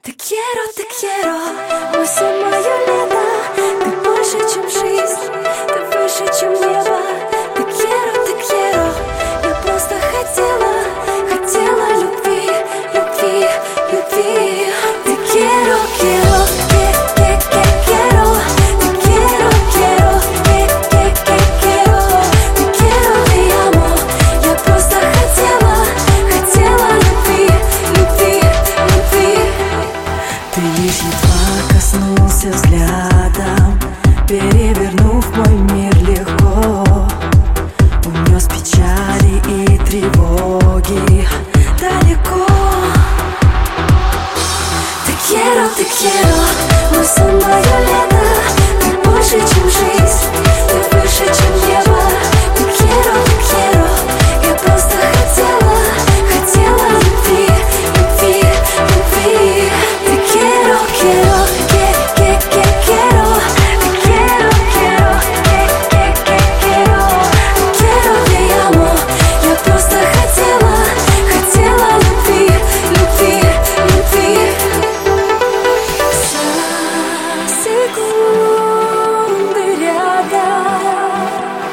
Te quiero, мой сон, мое лето. Ты больше, чем жизнь, ты выше, чем небо. Te quiero, я просто хотела любви, любви, любви. Te quiero, quiero, quiero. Te quiero, te amo. Я просто хотела любви, любви, любви. Ты лишь едва коснулся взглядом, перевернув мой мир легко, унес печали и тревоги далеко. Te quiero, мой сон, мое лето. Ты больше, чем жизнь, ты выше, чем небо. Te quiero, я просто хотела любви, любви, любви. Te quiero, quiero. Te quiero, te amo. Я просто хотела любви, любви, любви. За секунды рядом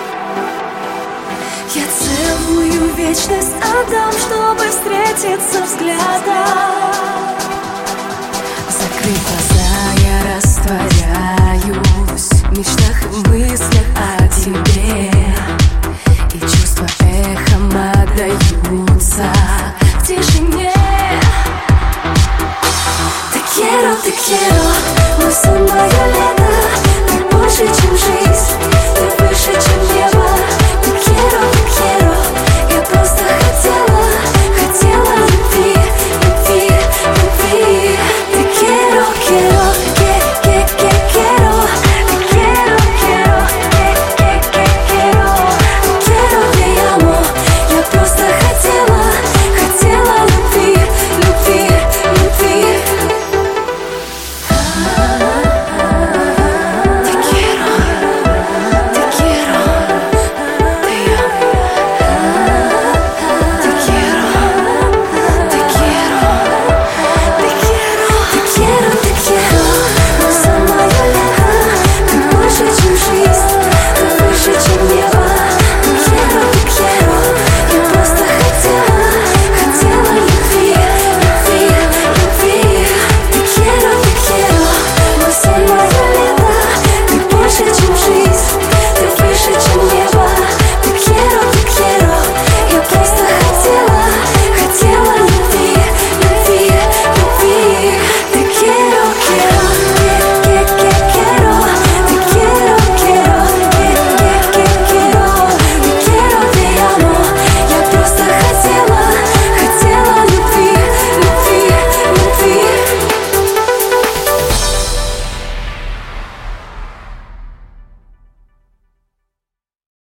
я целую вечность отдам, чтобы встретиться взглядом. Закрыв глаза, я растворяюсь в мечтах и мыслях о тебе, и чувства эхом отдаются в тишине. Te quiero,